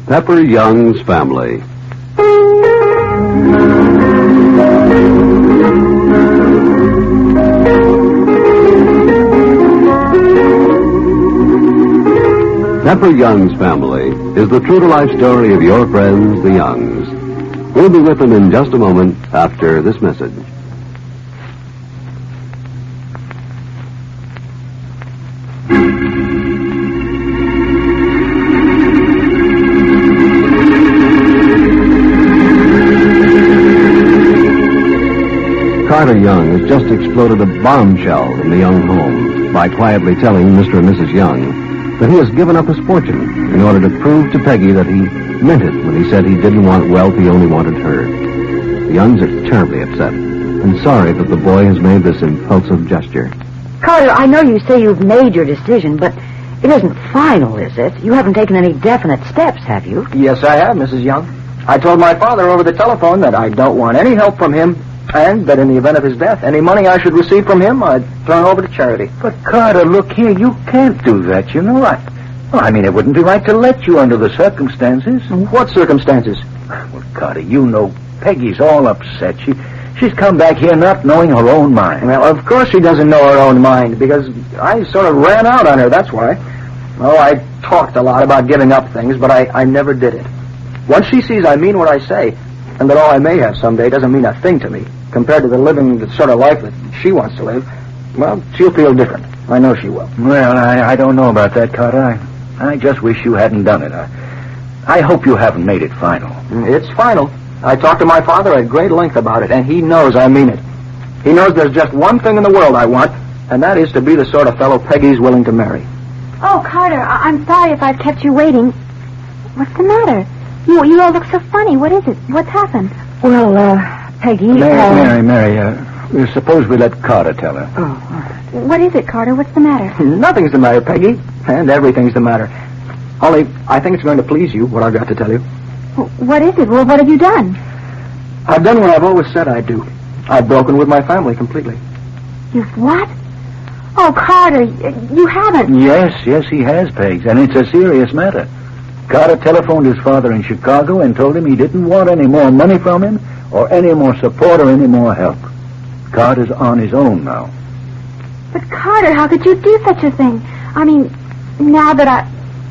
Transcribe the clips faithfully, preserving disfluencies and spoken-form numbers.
Pepper Young's Family. Pepper Young's Family is the true-to-life story of your friends, the Youngs. We'll be with them in just a moment after this message. Carter Young has just exploded a bombshell in the Young home by quietly telling Mister and Missus Young that he has given up his fortune in order to prove to Peggy that he meant it when he said he didn't want wealth, he only wanted her. The Youngs are terribly upset and sorry that the boy has made this impulsive gesture. Carter, I know you say you've made your decision, but it isn't final, is it? You haven't taken any definite steps, have you? Yes, I have, Missus Young. I told my father over the telephone that I don't want any help from him, and that in the event of his death, any money I should receive from him, I'd turn over to charity. But, Carter, look here, you can't do that, you know. I, well, I mean, it wouldn't be right to let you under the circumstances. What circumstances? Well, Carter, you know Peggy's all upset. She, she's come back here not knowing her own mind. Well, of course she doesn't know her own mind, because I sort of ran out on her, that's why. Oh, I talked a lot about giving up things, but I, I never did it. Once she sees I mean what I say, and that all I may have someday doesn't mean a thing to me, compared to the living the sort of life that she wants to live, well, she'll feel different. I know she will. Well, I, I don't know about that, Carter. I, I just wish you hadn't done it. I, I hope you haven't made it final. It's final. I talked to my father at great length about it, and he knows I mean it. He knows there's just one thing in the world I want, and that is to be the sort of fellow Peggy's willing to marry. Oh, Carter, I- I'm sorry if I've kept you waiting. What's the matter? You you all look so funny. What is it? What's happened? Well, uh, Peggy... Mary, uh... Mary, Mary, uh, suppose we let Carter tell her. Oh, all right. What is it, Carter? What's the matter? Nothing's the matter, Peggy, and everything's the matter. Only, I think it's going to please you, what I've got to tell you. What is it? Well, what have you done? I've done what I've always said I'd do. I've broken with my family completely. You've what? Oh, Carter, you haven't. Yes, yes, he has, Pegs, and it's a serious matter. Carter telephoned his father in Chicago and told him he didn't want any more money from him or any more support or any more help. Carter's on his own now. But, Carter, how could you do such a thing? I mean, now that I...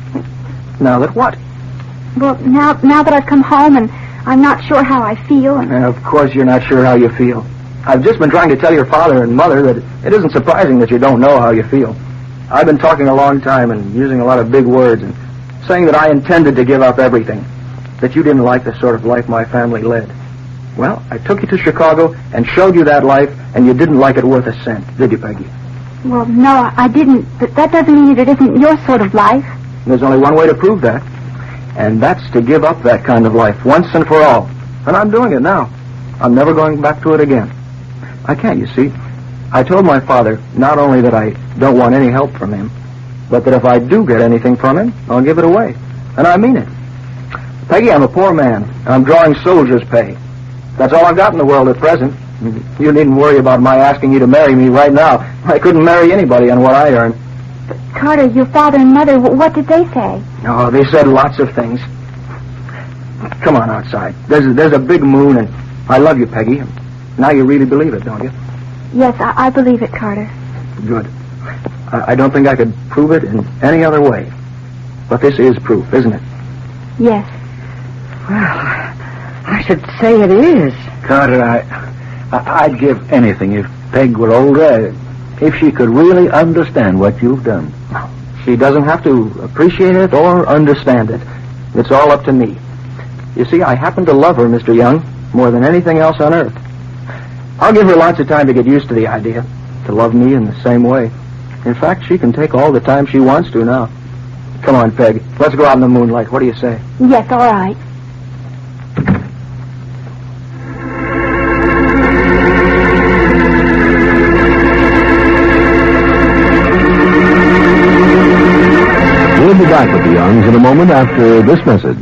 Now that what? Well, now now that I've come home and I'm not sure how I feel. And... And of course you're not sure how you feel. I've just been trying to tell your father and mother that it isn't surprising that you don't know how you feel. I've been talking a long time and using a lot of big words and saying that I intended to give up everything, that you didn't like the sort of life my family led. Well, I took you to Chicago and showed you that life, and you didn't like it worth a cent, did you, Peggy? Well, no, I didn't, but that doesn't mean that it isn't your sort of life. There's only one way to prove that, and that's to give up that kind of life once and for all. And I'm doing it now. I'm never going back to it again. I can't, you see. I told my father not only that I don't want any help from him, but that if I do get anything from him, I'll give it away. And I mean it. Peggy, I'm a poor man, and I'm drawing soldier's pay. That's all I've got in the world at present. You needn't worry about my asking you to marry me right now. I couldn't marry anybody on what I earn. But, Carter, your father and mother, what did they say? Oh, they said lots of things. Come on outside. There's a, there's a big moon, and I love you, Peggy. Now you really believe it, don't you? Yes, I, I believe it, Carter. Good. I, I don't think I could prove it in any other way. But this is proof, isn't it? Yes. Well, I should say it is. Carter, I, I, I'd give anything if Peg were older, if she could really understand what you've done. She doesn't have to appreciate it or understand it. It's all up to me. You see, I happen to love her, Mister Young, more than anything else on earth. I'll give her lots of time to get used to the idea, to love me in the same way. In fact, she can take all the time she wants to now. Come on, Peg. Let's go out in the moonlight. What do you say? Yes, all right. We'll be back with the Youngs in a moment after this message.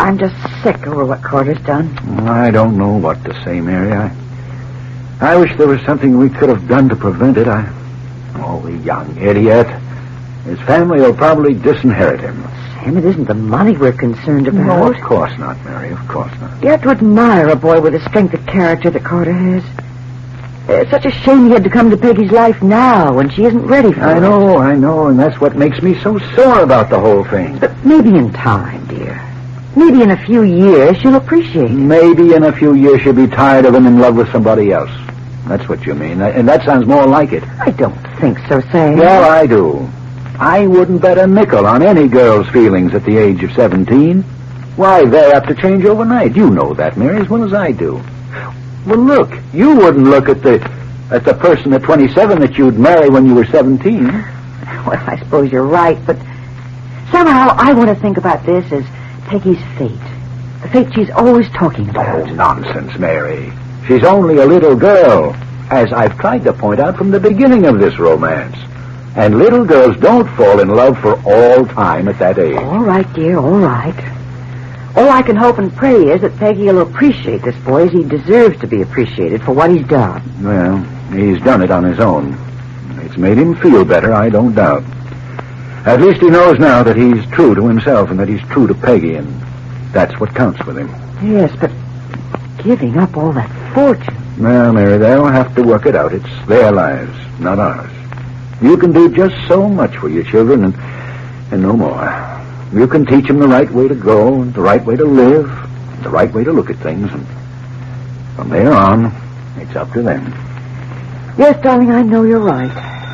I'm just sick over what Carter's done. I don't know what to say, Mary. I, I wish there was something we could have done to prevent it. I, oh, the young idiot. His family will probably disinherit him. Sam, it isn't the money we're concerned about. No, of course not, Mary. Of course not. You have to admire a boy with the strength of character that Carter has. It's such a shame he had to come to Peggy's life now when she isn't ready for it. I know, I know, and that's what makes me so sore about the whole thing. But maybe in time, dear. Maybe in a few years she'll appreciate it. Maybe in a few years she'll be tired of him in love with somebody else. That's what you mean, and that sounds more like it. I don't think so, Sam. Well, I do. I wouldn't bet a nickel on any girl's feelings at the age of seventeen. Why, they're apt to change overnight. You know that, Mary, as well as I do. Well, look, you wouldn't look at the at the person at twenty-seven that you'd marry when you were seventeen. Well, I suppose you're right, but somehow I want to think about this as Peggy's fate. The fate she's always talking about. Oh, nonsense, Mary. She's only a little girl, as I've tried to point out from the beginning of this romance. And little girls don't fall in love for all time at that age. All right, dear, all right. All I can hope and pray is that Peggy will appreciate this boy as he deserves to be appreciated for what he's done. Well, he's done it on his own. It's made him feel better, I don't doubt. At least he knows now that he's true to himself and that he's true to Peggy, and that's what counts with him. Yes, but giving up all that fortune... Well, Mary, they'll have to work it out. It's their lives, not ours. You can do just so much for your children, and, and no more. You can teach them the right way to go, and the right way to live, and the right way to look at things, and from there on, it's up to them. Yes, darling, I know you're right.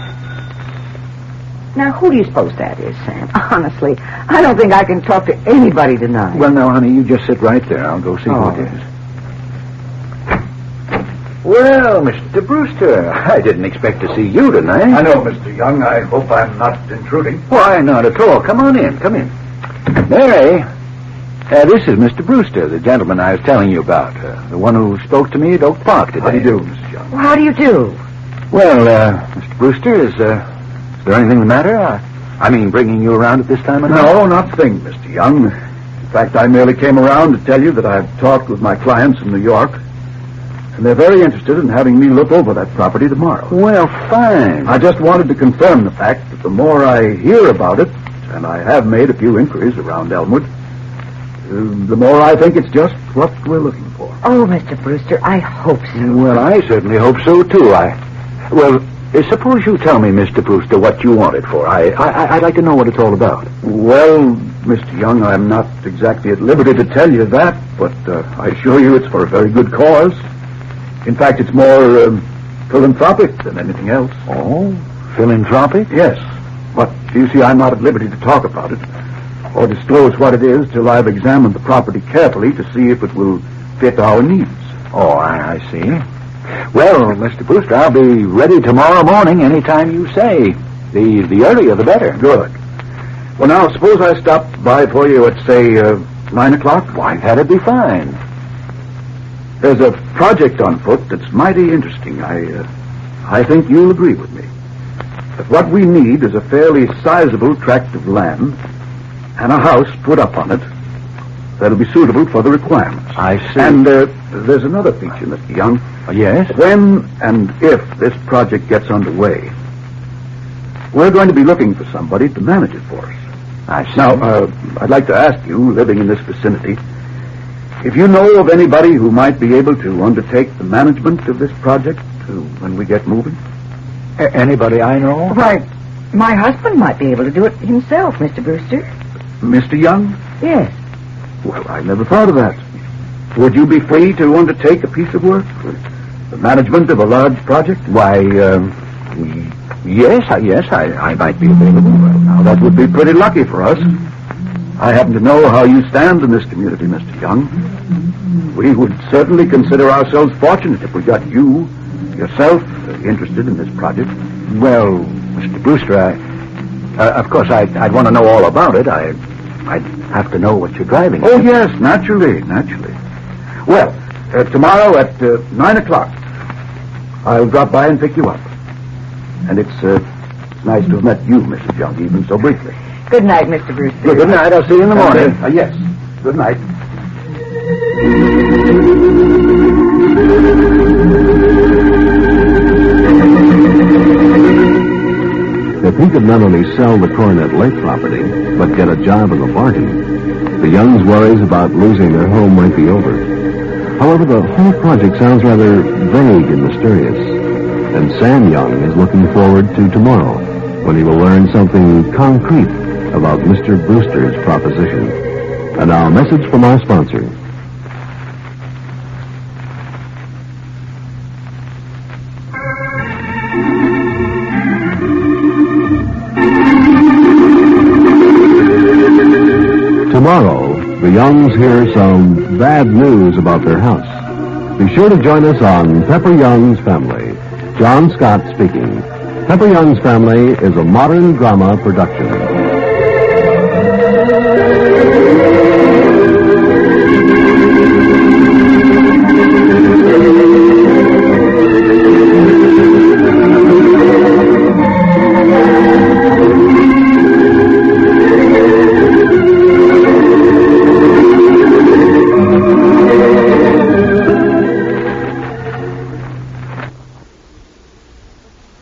Now, who do you suppose that is, Sam? Honestly, I don't think I can talk to anybody tonight. Well, now, honey, you just sit right there. I'll go see Oh. who it is. Well, Mister Brewster, I didn't expect to see you tonight. I know, Mister Young. I hope I'm not intruding. Why, not at all. Come on in. Come in. Mary, uh, this is Mister Brewster, the gentleman I was telling you about. Uh, the one who spoke to me at Oak Park today. How do you do, Mister Young? Well, how do you do? Well, uh, Mister Brewster, is, uh, is there anything the matter? I, I mean, bringing you around at this time of night? No, not a thing, Mister Young. In fact, I merely came around to tell you that I've talked with my clients in New York, and they're very interested in having me look over that property tomorrow. Well, fine. I just wanted to confirm the fact that the more I hear about it, and I have made a few inquiries around Elmwood, uh, the more I think it's just what we're looking for. Oh, Mister Brewster, I hope so. Well, I certainly hope so, too. I, well, uh, suppose you tell me, Mister Brewster, what you want it for. I, I, I'd like to know what it's all about. Well, Mister Young, I'm not exactly at liberty to tell you that, but uh, I assure you it's for a very good cause. In fact, it's more um, philanthropic than anything else. Oh, philanthropic? Yes, but you see, I'm not at liberty to talk about it or disclose what it is till I've examined the property carefully to see if it will fit our needs. Oh, I, I see. Well, Mister Brewster, I'll be ready tomorrow morning any time you say. The the earlier, the better. Good. Well, now, suppose I stop by for you at, say, uh, nine o'clock? Why, that'd be fine. There's a project on foot that's mighty interesting. I, uh, I think you'll agree with me. That what we need is a fairly sizable tract of land and a house put up on it that'll be suitable for the requirements. I see. And uh, there's another feature, Mister Young. Uh, yes? When and if this project gets underway, we're going to be looking for somebody to manage it for us. I see. Now, uh, I'd like to ask you, living in this vicinity, if you know of anybody who might be able to undertake the management of this project uh, when we get moving? A- anybody I know? Why, my husband might be able to do it himself, Mister Brewster. Mister Young? Yes. Well, I never thought of that. Would you be free to undertake a piece of work? The management of a large project? Why, um, yes, I, yes, I, I might be available. Well, now, that would be pretty lucky for us. I happen to know how you stand in this community, Mister Young. We would certainly consider ourselves fortunate if we got you, yourself, uh, interested in this project. Well, Mister Brewster, I, uh, of course, I'd, I'd want to know all about it. I, I'd have to know what you're driving. Oh, yes, naturally, naturally. Well, uh, tomorrow at uh, nine o'clock, I'll drop by and pick you up. And it's, uh, it's nice to have met you, Missus Young, even so briefly. Good night, Mister Brewster. Good night. I'll see you in the morning. Uh, uh, yes, good night. If he could not only sell the Coronet Lake property, but get a job in the bargain, the Youngs' worries about losing their home might be over. However, the whole project sounds rather vague and mysterious, and Sam Young is looking forward to tomorrow, when he will learn something concrete about Mister Brewster's proposition. And now, a message from our sponsor. Tomorrow, the Youngs hear some bad news about their house. Be sure to join us on Pepper Young's Family. John Scott speaking. Pepper Young's Family is a modern drama production.